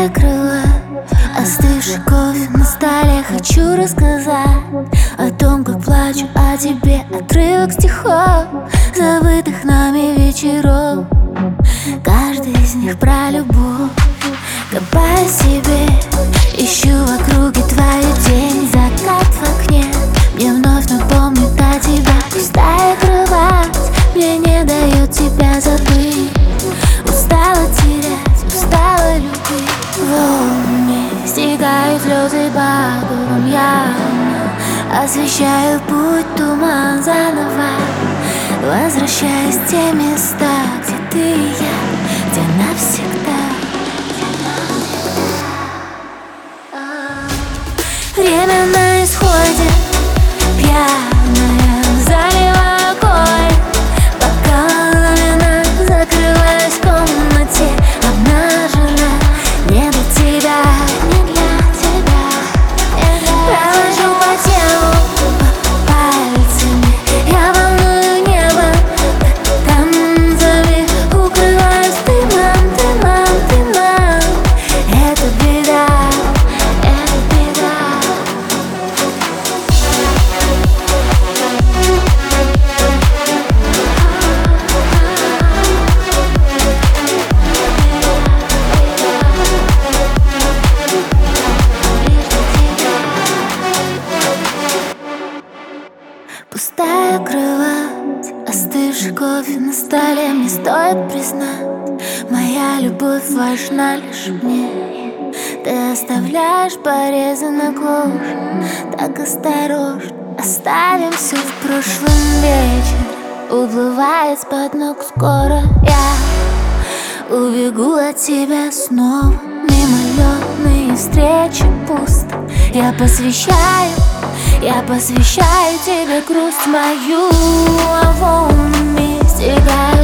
Пустая кровать, остывший кофе на столе. Хочу рассказать о том, как плачу о тебе. Отрывок стихов, забытых нами вечеров. Каждый из них про любовь. Копаю себе, ищу в округе твою тень. Закат в окне мне вновь напомнит о тебе. Пустая кровать мне не дает тебя забыть. Устала терять, устала любить. Волны стекают слезы по губам. Я освещаю путь, туман заново. Возвращаясь в те места, где ты и я, где навсегда. Время на исходе, пьяная, заливаю огонь. Пока ламина, закрываюсь в комнате, обнажена. Не для тебя, не для тебя. Провожу по телу пальцами, я волную небо танцами. Укрываюсь дымом, дымом, дымом. Это беда, это беда. Пустая кровать, остывший кофе на столе. Мне стоит признать, моя любовь важна лишь мне. Ты оставляешь порезы на коже, так осторожно. Оставим все в прошлом, вечер уплывает с-под ног. Скоро я убегу от тебя снова. Мимолетные встречи пусто. Я посвящаю тебе грусть мою. А волнами стекает